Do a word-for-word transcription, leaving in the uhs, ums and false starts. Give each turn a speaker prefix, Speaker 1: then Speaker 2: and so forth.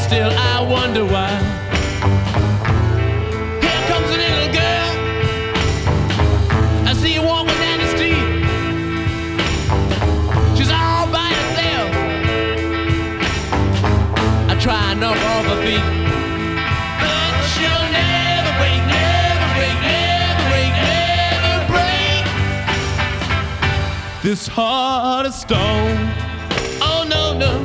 Speaker 1: still I wonder why. Here comes a little girl, I see her walking down the street. She's all by herself, I try and knock her off her feet, but she'll never break, never break, never break, never break this heart of stone. Oh no, no.